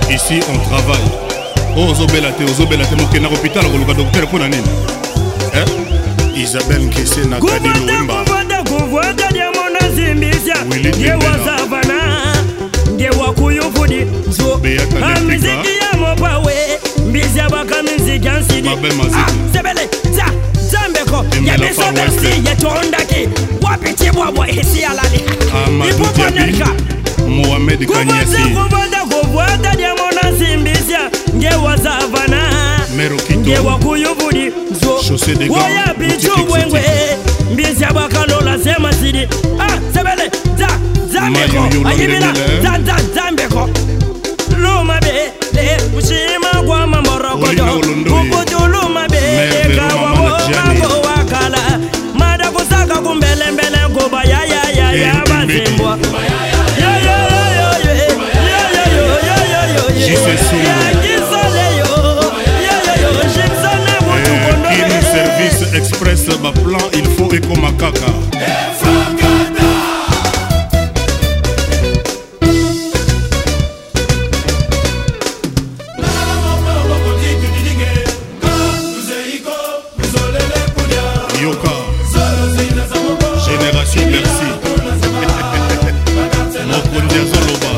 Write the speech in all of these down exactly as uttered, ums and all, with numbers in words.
Ici on travaille. Oh ozobela te ozobela te mokena hôpital koluka docteur pona nini? Eh? Isabelle Nkese na Kadi Luemba. Kuvanda kuvanda dia mona zimbisha. Ye wazavana. Ye wakuyufudi. Zo. Amiziki ya mopawe. Mbizia baka miziki ansidi. Ah, sebele. Za. Zambeko. Ya beso bersi. Ye tondaki. Wapiti bwabwa hisi alali. Amadou Diaby. Mohamed Kanyasi. Kuvanda kuvanda dia mona zimbisha. Ye wazavana. Merokito. Ye wakuyufudi. Chaussée des gants. Oya bichu wengwe. Mbizia baka lola sema sidi. Ah, sebele. Za. Zambeko. Ayibila. Za. Za. Zambeko. Luma be. Le. Ushima kwa mamorokojo. Kukutu luma be. Kawa wo. Wakala. Mada kusaka kumbele mbele kuba. Ya ya ya ya. Basimbwa. Ya ya ya ya ya. Ya ya ya ya ya ya. Ya kisole yo. Ya ya ya. Shiksana butu kondo. Kini service express ba plan il faut eko makaka. Yoka Génération Merci Mokondia Zoloba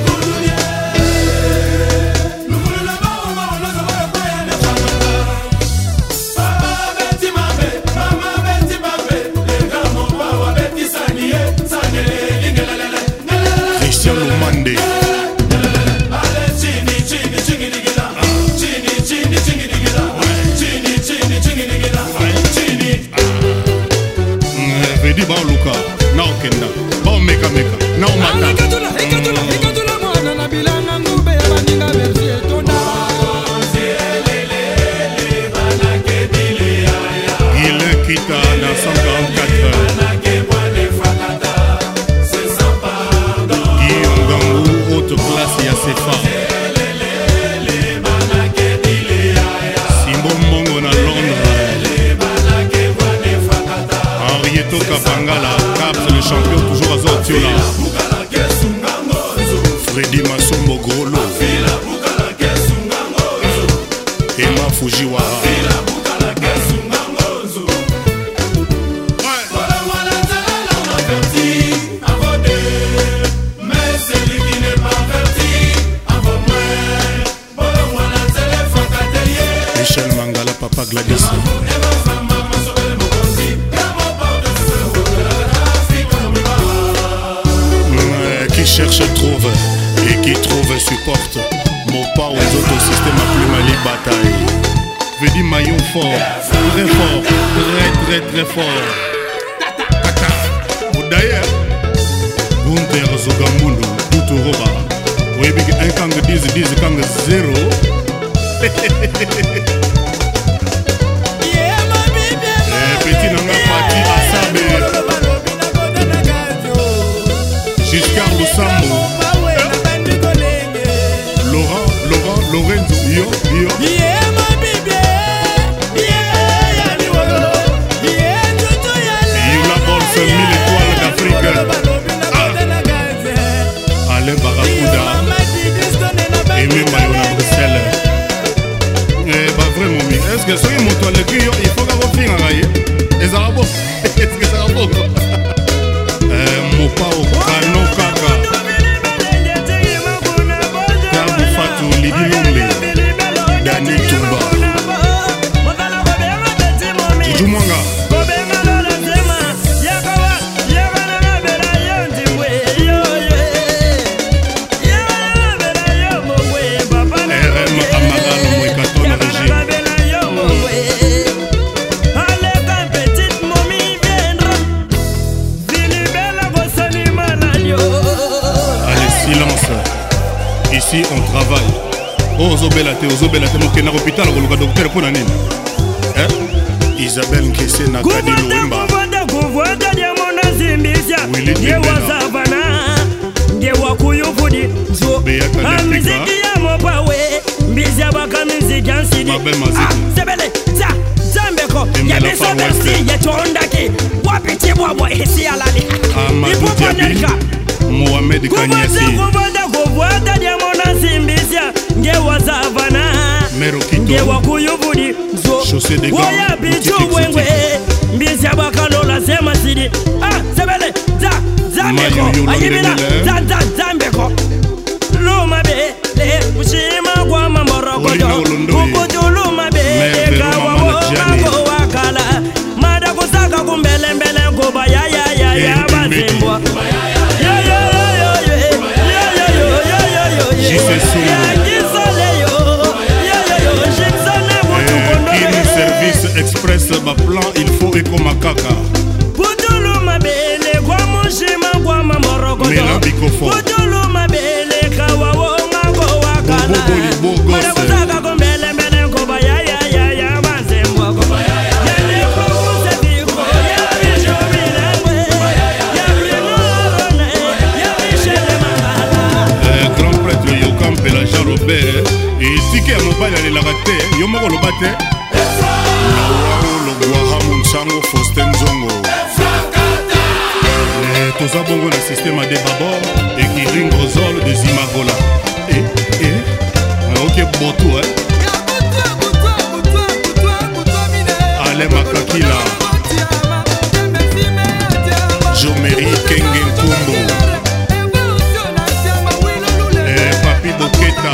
Christian Lomande Vedi ba luka na okenda ba meka meka na omata ikatula ikatula ikatula mwana na bilanga ngube ya baninga versi etona il quitte na cent quarante-quatre Guillaume Gangou haute classe ya Sefa Simbo Mbongo na Londres Henrietto Kapangala, Caps le champion toujours à Zortiola. Freddy Masombo Grolo. Emma Fujiwara. Michel Mangala, Papa Gladys. Qui cherche trouve et qui trouve supporte. Mon pas aux autres systèmes à plus mali bataille. Je dis maillon fort, très fort, très très très fort. D'ailleurs, Gunther Zogambundo, Tutu Roba. Oui, un kang dix, dix kang zéro. Petit nanga parti à Sabé. Giscard Lusambo Laurent, Laurent, Lorenzo Yo, Yo Youla Bolse, mille étoiles d'Afrique ah. Alain Barracuda Aimé Mayona Bruxelles Eh bah vraiment, mais est-ce que soyez mon toile qui il faut qu'on finisse à railler Et ça va bon Est-ce que ça va bon Mopa au Kano Kaka Tabu Fatou Lidi Lombe Dani Tumba Juju Mwanga R M Amagalo Mwekaton Régime Ici on travaille. Oh ozobela te ozobela te mokena hôpital koluka docteur pona nini? Eh? Isabelle Nkese na Kadi Luemba. Kuvanda kuvanda dia mona zimbisha. Ye wazavana. Ye wakuyufudi. Zo. Amiziki ya mopawe. Mbizia baka miziki ansidi. Ah, sebele. Za. Zambeko. Ya beso bersi. Ye tondaki. Wapiti bwabwa hisi alali. Amadou Diaby. Mohamed Kanyasi. Kuvanda kuvanda dia mona zimbisha. Ye savana ngewa kuyubudi zo woya bitu wengwe mbisi abakalola sema sidi ah sebele za zambeko ayibina za za zambeko luma be le ushima kwa mamorokojo kukutu luma be kawa wo wakala mada kusaka kumbele mbele kuba ya ya ya ya bazimbwa ya ya ya ya ya ya ya ya service express ba plan il faut eko makaka Putulu mabele kwa mushima kwa mamorokoto Putulu mabele kawa wonga kwa wakala Mada kusaka kumbele mbele kuba ya ya ya ya mazembwa kuba ya ya ya kukuse viko ya visho bilangwe ya vinorone ya vishele magala Grand prêtre Yokampe la Jean Robert et tike ya mobile alelaka te yo moko loba te Sango Faustin Zongo toza bongo na système de babor et qui ring rosol de Zimagola et et ok boto hein Ale Makakila Jomeri Kenge Kumbo et Papi Boketa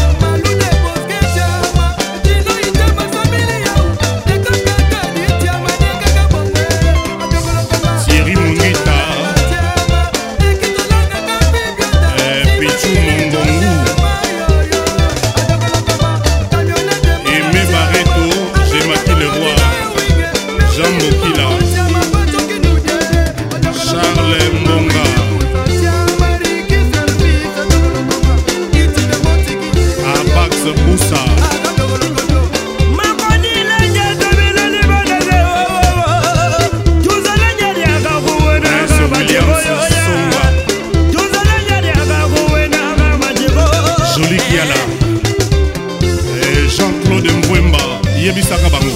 Jean-Claude Mbwemba yebisaka bango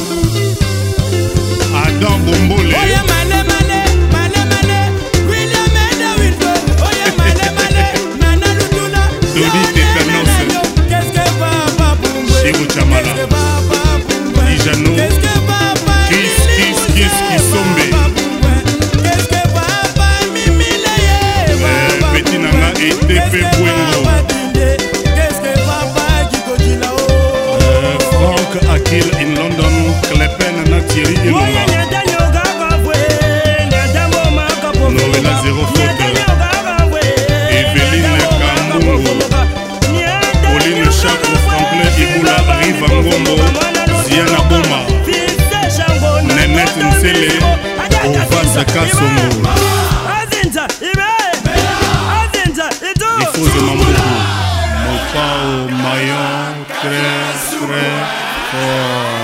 Adam Bombole Oya male male male male William Edawito Oya male male Nana Lutula Dodi Tetanos Qu'est-ce que papa Boumbé Chigo Chamala Qu'est-ce que papa Boumbé Dijano Qu'est-ce que papa Kiss Kiss Kiss Kisombe Qu'est-ce que papa Mimi Leye Petit Nanga et Tepe Bwengo Qu'est-ce que papa Kiko Gilao Frank Akil in London Klepen na Thierry Elonga Noëlla zéro faute Evelyne Kamungu Pauline Chakro Franklin Ibula Riva Ngombo Ziana Boma Nenette Nsele Ovasa Kasongo Ifoze Mambuku Mopao Mayon très très fort